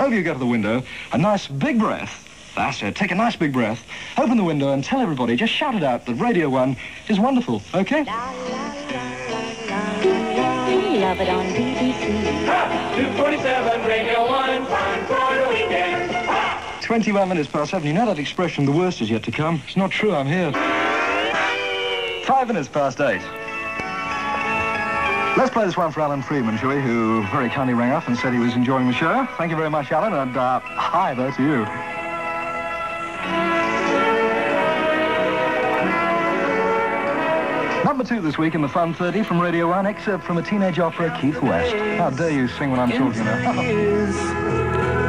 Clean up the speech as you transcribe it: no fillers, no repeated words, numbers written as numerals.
over you go to the window, a nice big breath. That's it. Take a nice big breath, open the window and tell everybody, just shout it out, that Radio 1 is wonderful, okay? We love it on BBC. 247 Radio 1, time for the weekend. 21 minutes past 7. You know that expression, the worst is yet to come? It's not true, I'm here. 5 minutes past 8. Let's play this one for Alan Freeman, shall we, who very kindly rang up and said he was enjoying the show. Thank you very much, Alan, and hi there to you. Number 2 this week in the Fun 30 from Radio 1, excerpt from a teenage opera, Keith West. How dare you sing when I'm talking about?